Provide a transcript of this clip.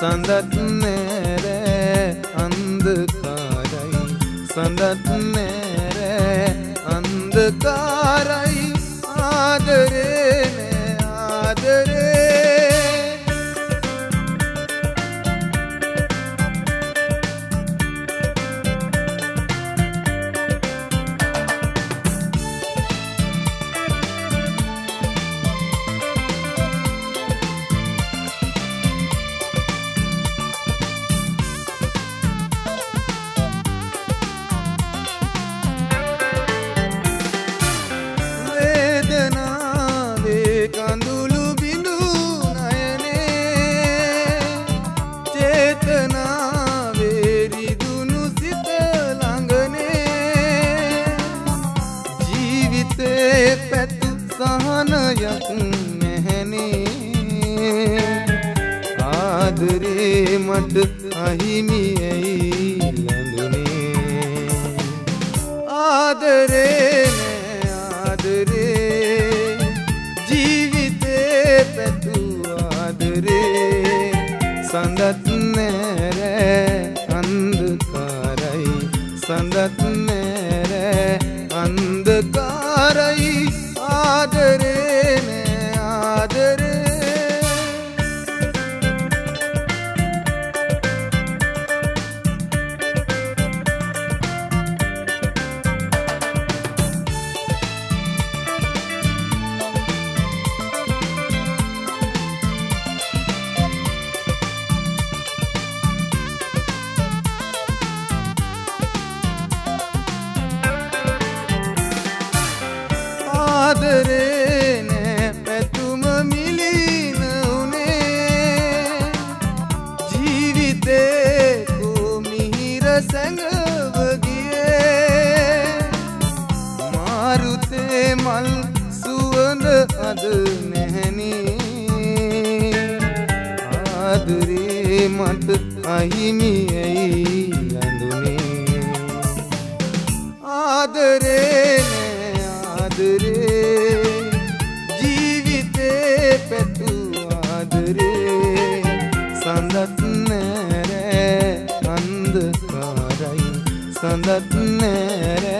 සඳත් නෑරෑ අන්ධකාරයි සඳත් නෑරෑ අන්ධකාරයි ආදරේ නෑ ආදරේ කඳුළු බිඳු නයනේ චේතනාවේ රිදුණු සිත ළඟනේ ජීවිතේ පැතු සහනයක් නැහැනේ ආදරේ මට අහිමි ඇයි ලැබුණේ ආදරේ නෑ ආදරේ සඳත් නෑරෑ අන්ධකාරයි සඳත් නෑරෑ අන්ධකාරයි ආදරේ නෑ ආදරේ ආදරේ නෑ පැතුම මිලින උනේ ජීවිතේ කොමිහිර සැඟව ගියේ මාරුතේ මල් සුවඳ අද නැහැනේ ආදරේ මට අහිමි ඇයි ලැබුණේ ආදරේ ආදරේ ජීවිතේ පැතු ආදරේ සඳත් නෑරෑ අන්ධකාරයි සඳත් නෑරෑ